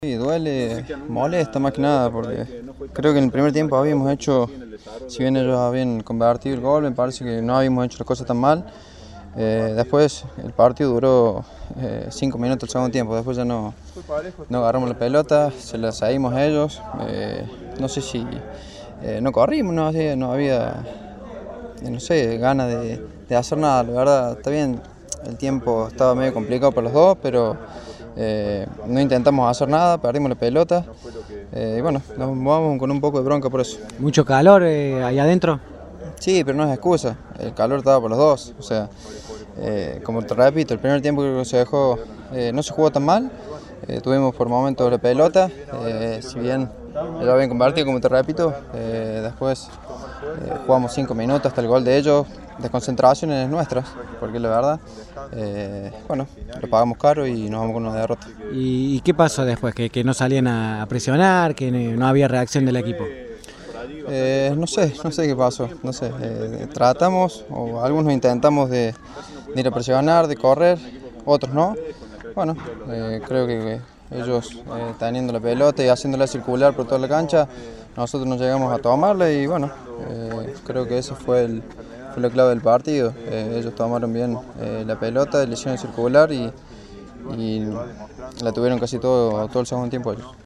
Sí, duele, molesta más que nada porque creo que en el primer tiempo habíamos hecho, si bien ellos habían convertido el gol, me parece que no habíamos hecho las cosas tan mal. Después el partido duró 5 minutos el segundo tiempo, después ya no agarramos la pelota, se la seguimos a ellos. No sé si no corrimos, no había no sé, ganas de hacer nada, la verdad. Está bien, el tiempo estaba medio complicado para los dos, pero no intentamos hacer nada, perdimos la pelota y bueno, nos vamos con un poco de bronca por eso. ¿Mucho calor ahí adentro? Sí, pero no es excusa, el calor estaba por los dos, o sea, como te repito, el primer tiempo que se dejó, no se jugó tan mal, tuvimos por momentos la pelota, si bien ellos habían convertido, como te repito, después jugamos 5 minutos hasta el gol de ellos, desconcentraciones nuestras, porque la verdad, bueno, lo pagamos caro y nos vamos con una derrota. ¿Y qué pasó después? ¿Que no salían a presionar? ¿Que no había reacción del equipo? No sé qué pasó, no sé, tratamos, o algunos intentamos de ir a presionar, de correr, otros no. Bueno, creo que ellos teniendo la pelota y haciéndola circular por toda la cancha, nosotros nos llegamos a tomarla y bueno, creo que eso fue la clave del partido. Ellos tomaron bien la pelota, le hicieron circular y la tuvieron casi todo el segundo tiempo ellos.